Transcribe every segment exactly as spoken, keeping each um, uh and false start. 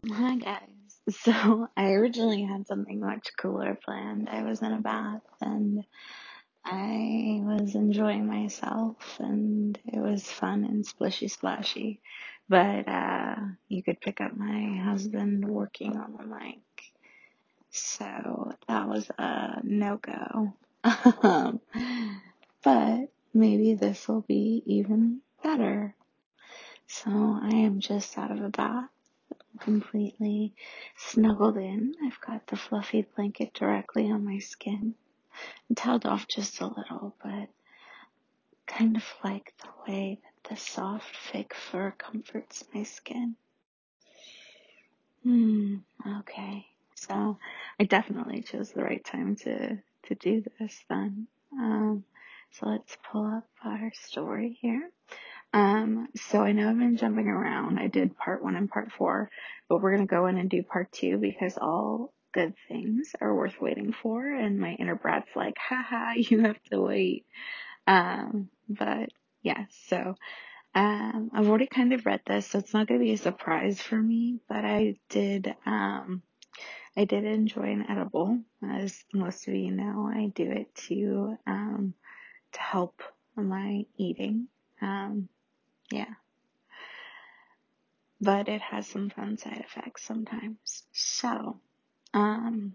Hi guys. So I originally had something much cooler planned. I was in a bath and I was enjoying myself and it was fun and splishy splashy. But uh you could pick up my husband working on the mic. So that was a no-go. Um, but maybe this will be even better. So I am just out of a bath, completely snuggled in. I've got the fluffy blanket directly on my skin. I'm toweled off just a little, but kind of like the way that the soft fake fur comforts my skin. Hmm, okay. So I definitely chose the right time to, to do this then. Um, so let's pull up our story here. Um, so I know I've been jumping around. I did part one and part four, but we're going to go in and do part two because all good things are worth waiting for. And my inner brat's like, haha, you have to wait. Um, but yeah, so, um, I've already kind of read this, so it's not going to be a surprise for me, but I did, um, I did enjoy an edible. As most of you know, I do it to, um, to help my eating. Um, yeah. But it has some fun side effects sometimes. So, um,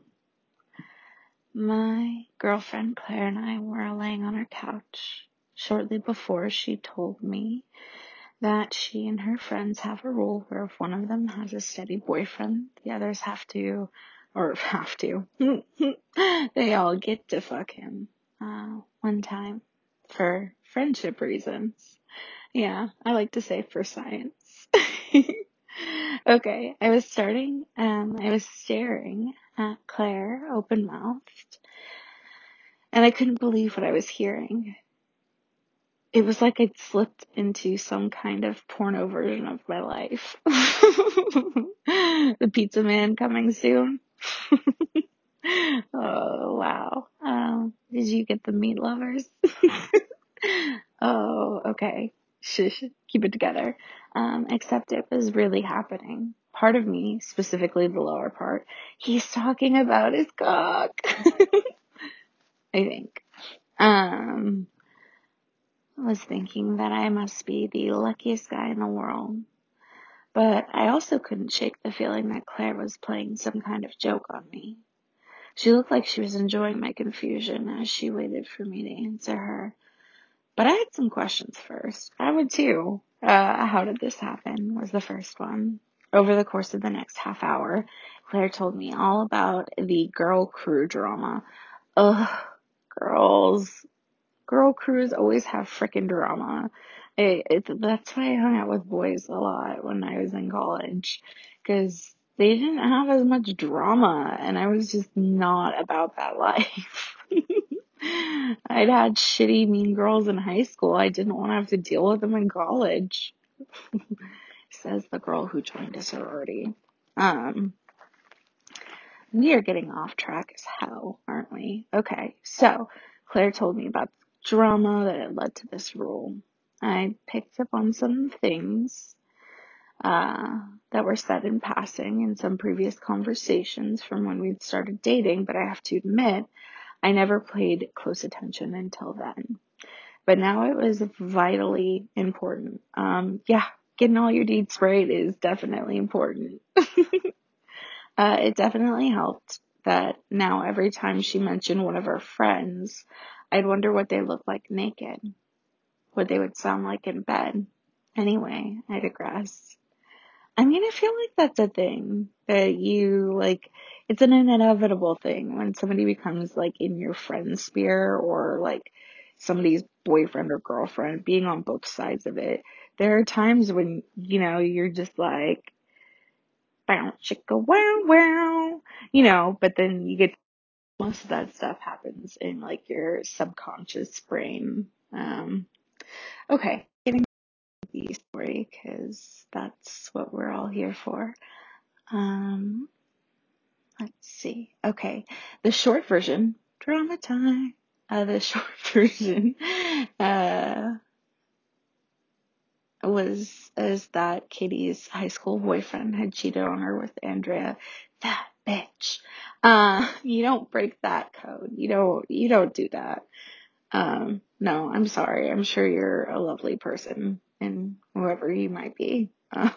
my girlfriend Claire and I were laying on our couch shortly before she told me that she and her friends have a rule where if one of them has a steady boyfriend, the others have to, or have to, they all get to fuck him, uh, one time for friendship reasons. Yeah, I like to say for science. Okay, I was starting, um, I was staring at Claire, open-mouthed, and I couldn't believe what I was hearing. It was like I'd slipped into some kind of porno version of my life. The Pizza Man coming soon. Oh, wow. Um, did you get the meat lovers? Oh, okay. Shush, keep it together. Um, except it was really happening. Part of me, specifically the lower part, he's talking about his cock. I think. Um, I was thinking that I must be the luckiest guy in the world. But I also couldn't shake the feeling that Claire was playing some kind of joke on me. She looked like she was enjoying my confusion as she waited for me to answer her. But I had some questions first. I would too. Uh, how did this happen was the first one. Over the course of the next half hour, Claire told me all about the girl crew drama. Ugh, girls. Girl crews always have frickin' drama. It, it, that's why I hung out with boys a lot when I was in college. Cause they didn't have as much drama and I was just not about that life. I'd had shitty mean girls in high school. I didn't want to have to deal with them in college. Says the girl who joined a sorority. Um, we are getting off track as hell, aren't we? Okay, so Claire told me about the drama that had led to this rule. I picked up on some things uh, that were said in passing in some previous conversations from when we'd started dating, but I have to admit, I never paid close attention until then. But now it was vitally important. Um, yeah, getting all your deeds right is definitely important. Uh, it definitely helped that now every time she mentioned one of her friends, I'd wonder what they looked like naked, what they would sound like in bed. Anyway, I digress. I mean, I feel like that's a thing that you, like, it's an inevitable thing when somebody becomes, like, in your friend sphere or, like, somebody's boyfriend or girlfriend, being on both sides of it. There are times when, you know, you're just like, bow, chicka, wow, wow, you know, but then you get, most of that stuff happens in, like, your subconscious brain. Um, okay, getting to the story, because that's what we're all here for. Um, let's see. Okay. The short version, drama time. Uh, the short version, uh, was is that Katie's high school boyfriend had cheated on her with Andrea. That bitch. Uh, you don't break that code. You don't, you don't do that. Um, no, I'm sorry. I'm sure you're a lovely person, and whoever you might be. Uh,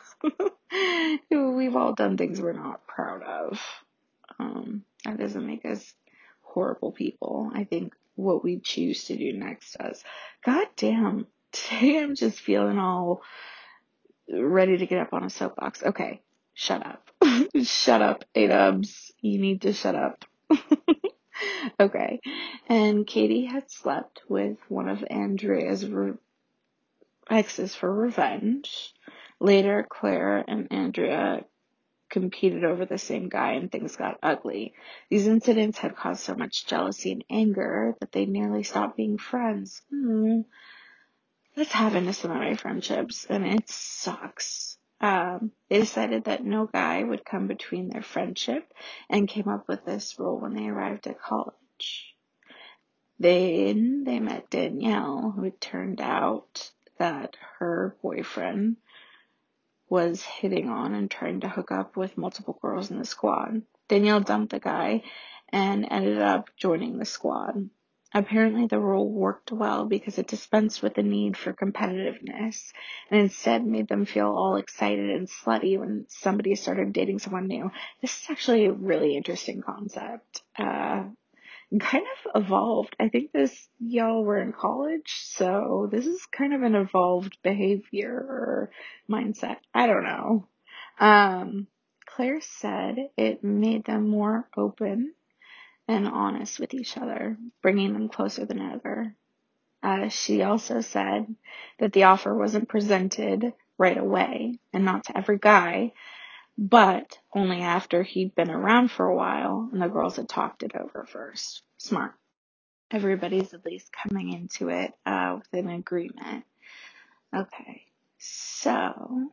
we've all done things we're not proud of. Um, that doesn't make us horrible people. I think what we choose to do next does. God damn. Today I'm just feeling all ready to get up on a soapbox. Okay, shut up. Shut up, A-dubs. You need to shut up. Okay. And Katie had slept with one of Andrea's re- exes for revenge. Later, Claire and Andrea competed over the same guy and things got ugly. These incidents had caused so much jealousy and anger that they nearly stopped being friends. Hmm. That's happened to some of my friendships, and it sucks. Um, they decided that no guy would come between their friendship and came up with this rule when they arrived at college. Then they met Danielle, who it turned out that her boyfriend was hitting on and trying to hook up with multiple girls in the squad. Danielle dumped the guy and ended up joining the squad. Apparently the rule worked well because it dispensed with the need for competitiveness and instead made them feel all excited and slutty when somebody started dating someone new. This is actually a really interesting concept. Uh, kind of evolved. I think this, y'all were in college, so this is kind of an evolved behavior or mindset. I don't know. Um, Claire said it made them more open and honest with each other, bringing them closer than ever. Uh, she also said that the offer wasn't presented right away and not to every guy, but only after he'd been around for a while and the girls had talked it over first. Smart. Everybody's at least coming into it uh, with an agreement. Okay, so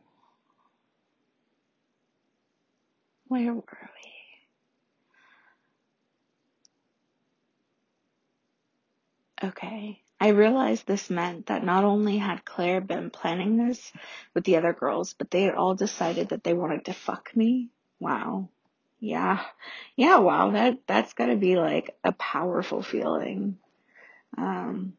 where were we? Okay, I realized this meant that not only had Claire been planning this with the other girls, but they had all decided that they wanted to fuck me. Wow. Yeah. Yeah, wow, that, that's gotta be like a powerful feeling. Um,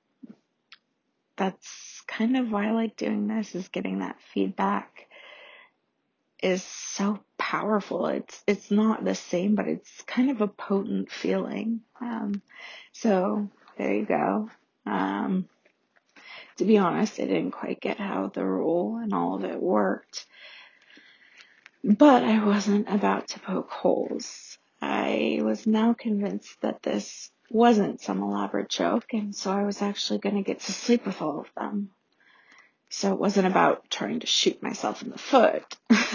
that's kind of why I like doing this, is getting that feedback is so powerful. It's it's not the same, but it's kind of a potent feeling. Um, so there you go. Um, to be honest, I didn't quite get how the rule and all of it worked, but I wasn't about to poke holes. I was now convinced that this wasn't some elaborate joke, and so I was actually going to get to sleep with all of them. So it wasn't about trying to shoot myself in the foot.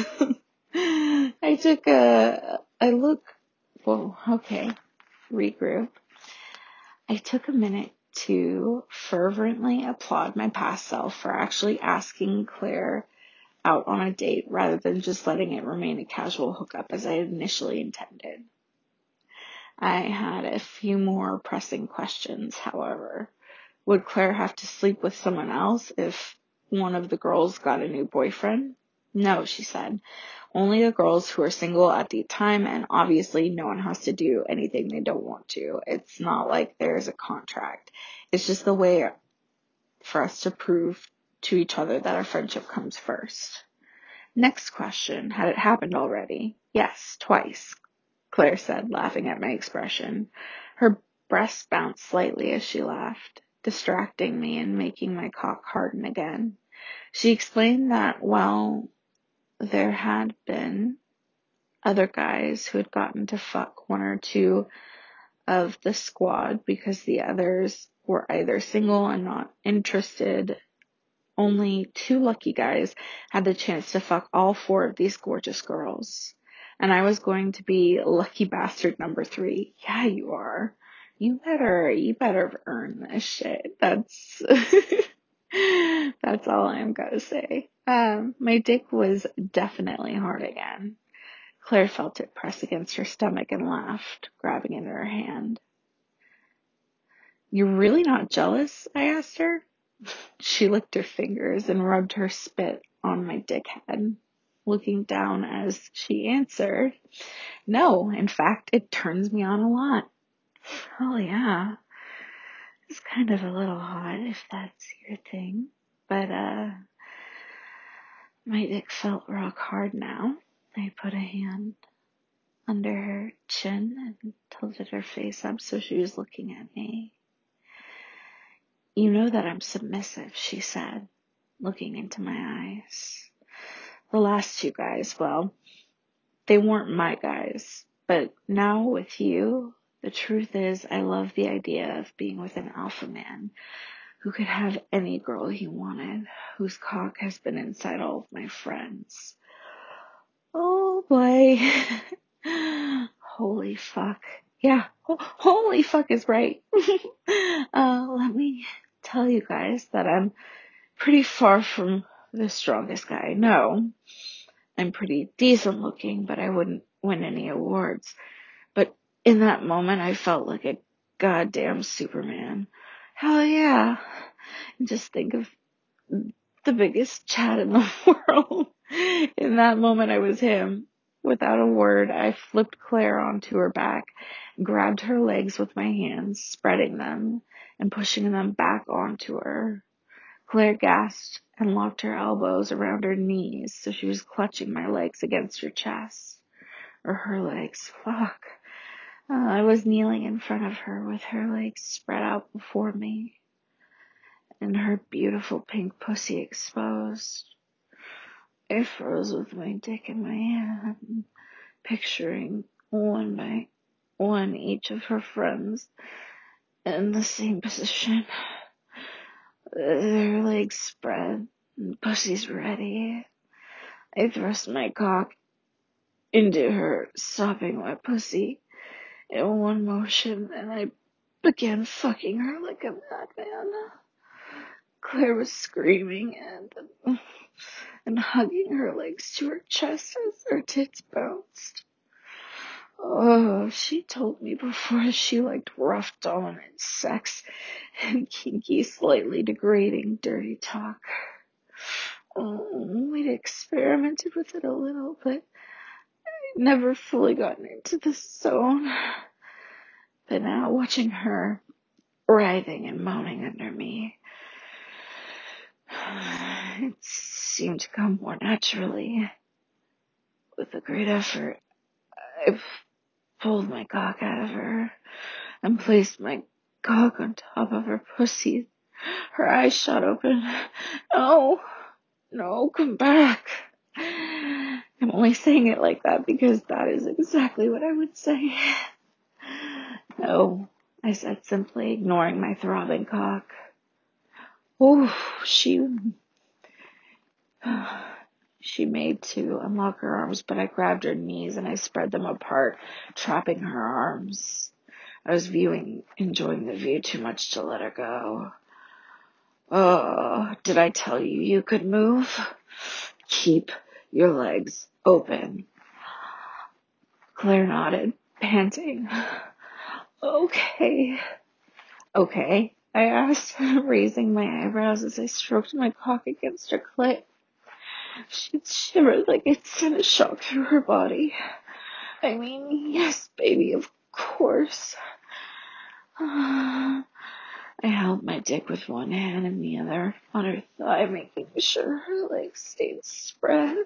I took a, a look, well, okay, regroup. I took a minute to fervently applaud my past self for actually asking Claire out on a date rather than just letting it remain a casual hookup as I initially intended. I had a few more pressing questions, however. Would Claire have to sleep with someone else if one of the girls got a new boyfriend? No, she said. Only the girls who are single at the time, and obviously no one has to do anything they don't want to. It's not like there's a contract. It's just the way for us to prove to each other that our friendship comes first. Next question. Had it happened already? Yes, twice, Claire said, laughing at my expression. Her breast bounced slightly as she laughed, distracting me and making my cock harden again. She explained that while there had been other guys who had gotten to fuck one or two of the squad because the others were either single and not interested, only two lucky guys had the chance to fuck all four of these gorgeous girls. And I was going to be lucky bastard number three. Yeah, you are. You better, you better earn this shit. That's, that's all I'm gonna say. Um, my dick was definitely hard again. Claire felt it press against her stomach and laughed, grabbing it in her hand. You're really not jealous? I asked her. She licked her fingers and rubbed her spit on my dick head, looking down as she answered, "No, in fact, it turns me on a lot." Oh yeah, it's kind of a little hot if that's your thing. But, uh, my dick felt rock hard now. I put a hand under her chin and tilted her face up so she was looking at me. "You know that I'm submissive," she said, looking into my eyes. "The last two guys, well, they weren't my guys, but now with you, the truth is I love the idea of being with an alpha man who could have any girl he wanted, whose cock has been inside all of my friends." Oh boy. Holy fuck. Yeah, Ho- holy fuck is right. uh, let me tell you guys that I'm pretty far from the strongest guy I know. I'm pretty decent looking, but I wouldn't win any awards. But in that moment, I felt like a goddamn Superman. Hell yeah. And just think of the biggest Chad in the world. In that moment, I was him. Without a word, I flipped Claire onto her back, grabbed her legs with my hands, spreading them and pushing them back onto her. Claire gasped and locked her elbows around her knees, so she was clutching my legs against her chest. Or her legs. Fuck. Uh, I was kneeling in front of her with her legs spread out before me and her beautiful pink pussy exposed. I froze with my dick in my hand, picturing one by one each of her friends in the same position. Their legs spread and pussies ready. I thrust my cock into her, stopping my pussy in one motion, and I began fucking her like a madman. Claire was screaming and and hugging her legs to her chest as her tits bounced. Oh, she told me before she liked rough, dominant sex and kinky, slightly degrading, dirty talk. Oh, we'd experimented with it a little, but never fully gotten into the zone. But now, watching her writhing and moaning under me, it seemed to come more naturally. With a great effort, I pulled my cock out of her and placed my cock on top of her pussy. Her eyes shot open. "No, no, come back." I'm only saying it like that because that is exactly what I would say. "No," I said simply, ignoring my throbbing cock. Oh, she... She made to unlock her arms, but I grabbed her knees and I spread them apart, trapping her arms. I was viewing, enjoying the view too much to let her go. "Oh, did I tell you you could move? Keep your legs open." Claire nodded, panting. Okay. Okay, I asked, raising my eyebrows as I stroked my cock against her clit. She shivered like it sent a shock through her body. "I mean, yes, baby, of course." I held my dick with one hand and the other on her thigh, making sure her legs stayed spread.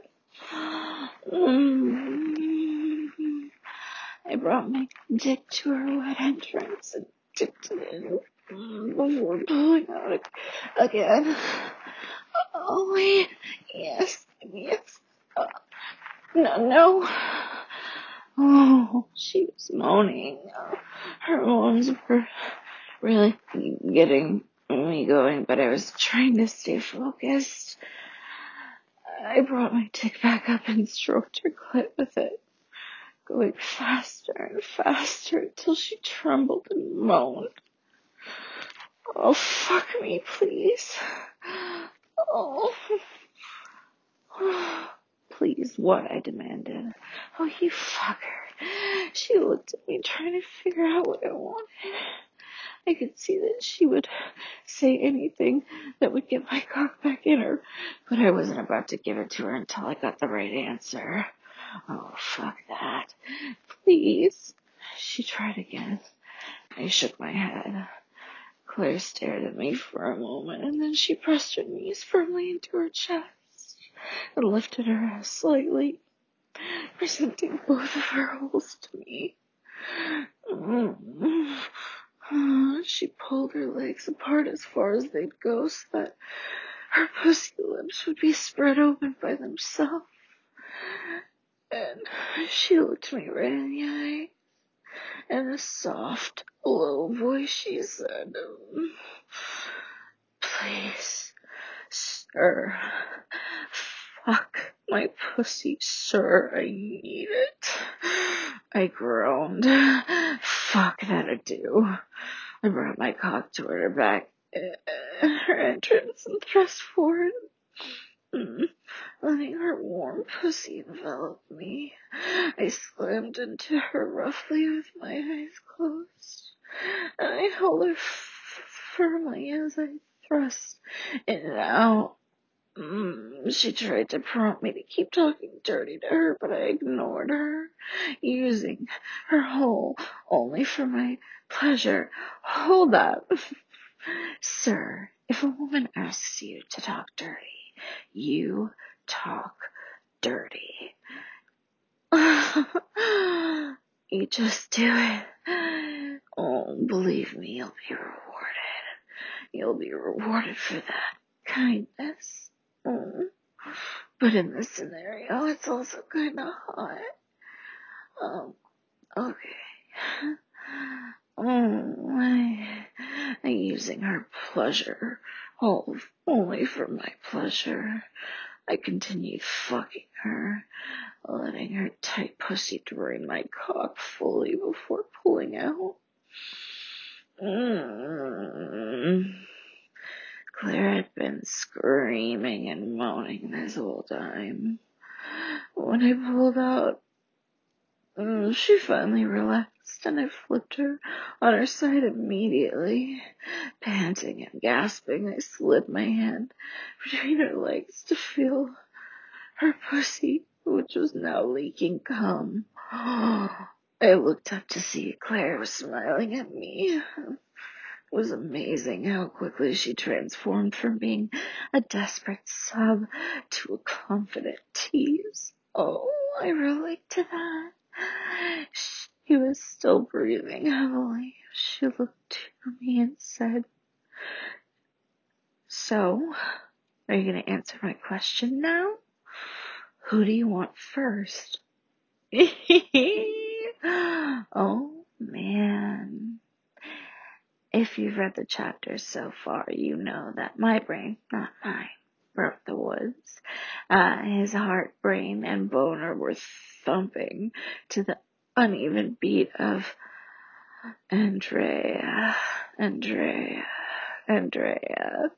Mm. I brought my dick to her wet entrance and dipped it in before pulling out again. "Oh, wait, yes, yes, uh, no, no." Oh, she was moaning. Her moans were really getting me going, but I was trying to stay focused. I brought my dick back up and stroked her clit with it, going faster and faster until she trembled and moaned. "Oh, fuck me, please. Oh. Please, what?" I demanded. "Oh, you fucker." She looked at me, trying to figure out what I wanted. I could see that she would say anything that would get my cock back in her, but I wasn't about to give it to her until I got the right answer. Oh, fuck that. Please. She tried again. I shook my head. Claire stared at me for a moment, and then she pressed her knees firmly into her chest and lifted her ass slightly, presenting both of her holes to me. Mm. She pulled her legs apart as far as they'd go so that her pussy lips would be spread open by themselves. And she looked me right in the eye. In a soft, low voice, she said, "Please, sir, fuck my pussy, sir, I need it." I groaned. Fuck, that'll do. I brought my cock toward her back, uh, her entrance, and thrust forward, mm, letting her warm pussy envelop me. I slammed into her roughly with my eyes closed, and I held her f- firmly as I thrust in and out. Mm, she tried to prompt me to keep talking dirty to her, but I ignored her, using her hole only for my pleasure. Hold up. Sir, if a woman asks you to talk dirty, you talk dirty. You just do it. Oh, believe me, you'll be rewarded. You'll be rewarded for that kindness. Mm. But in this scenario, it's also kind of hot. Um, okay. Oh, I, I'm using her pleasure, oh, only for my pleasure. I continued fucking her, letting her tight pussy drain my cock fully before pulling out. Mm. Claire had been screaming and moaning this whole time. When I pulled out, mm, she finally relaxed, and I flipped her on her side immediately. Panting and gasping, I slid my hand between her legs to feel her pussy, which was now leaking cum. I looked up to see Claire was smiling at me. It was amazing how quickly she transformed from being a desperate sub to a confident tease. Oh, I relate to that. She was still breathing heavily. She looked to me and said, "So, are you going to answer my question now? Who do you want first?" Oh, man. If you've read the chapters so far, you know that my brain, not mine, broke the woods. Uh, his heart, brain, and boner were thumping to the uneven beat of Andrea, Andrea, Andrea.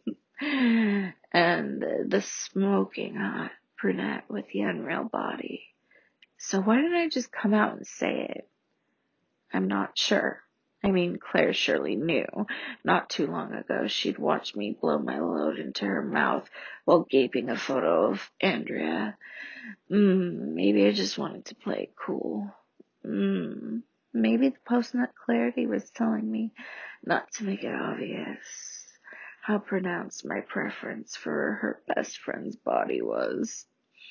And the smoking hot brunette with the unreal body. So why didn't I just come out and say it? I'm not sure. I mean, Claire surely knew. Not too long ago, she'd watched me blow my load into her mouth while gaping a photo of Andrea. Mm, maybe I just wanted to play it cool. Mm, maybe the post-nut clarity was telling me not to make it obvious how pronounced my preference for her best friend's body was.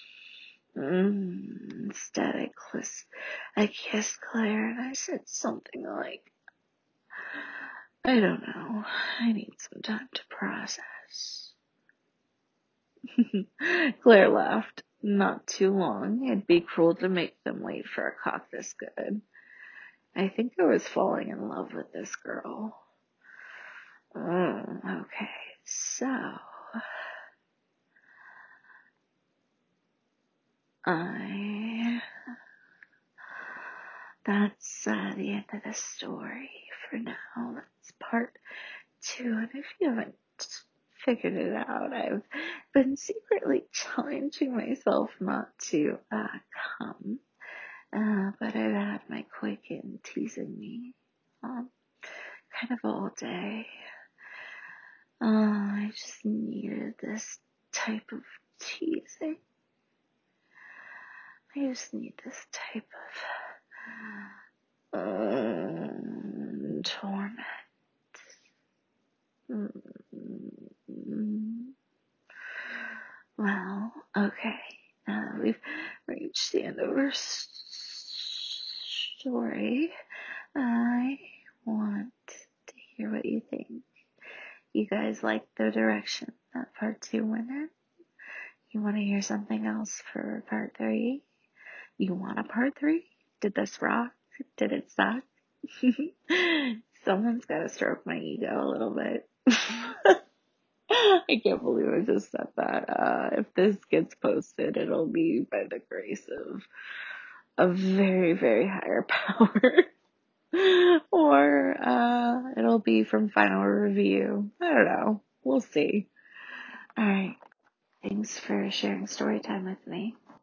Mm, instead, I, kiss, I kissed Claire and I said something like, "I don't know. I need some time to process." Claire laughed. "Not too long. It'd be cruel to make them wait for a cock this good." I think I was falling in love with this girl. Oh, okay. So, I... That's uh, the end of the story for now. That's part two. And if you haven't figured it out, I've been secretly challenging myself not to uh, come. Uh, but I've had my Quakin teasing me. Um, kind kind of all day. Uh, I just needed this type of teasing. I just need this type of um, torment. Mm-hmm. Well, okay. Uh, we've reached the end of our s- story. I want to hear what you think. You guys like the direction that part two went in? You want to hear something else for part three? You want a part three? Did this rock? Did it suck? Someone's got to stroke my ego a little bit. I can't believe I just said that. Uh, if this gets posted, it'll be by the grace of a very, very higher power. Or uh, it'll be from final review. I don't know. We'll see. All right. Thanks for sharing story time with me.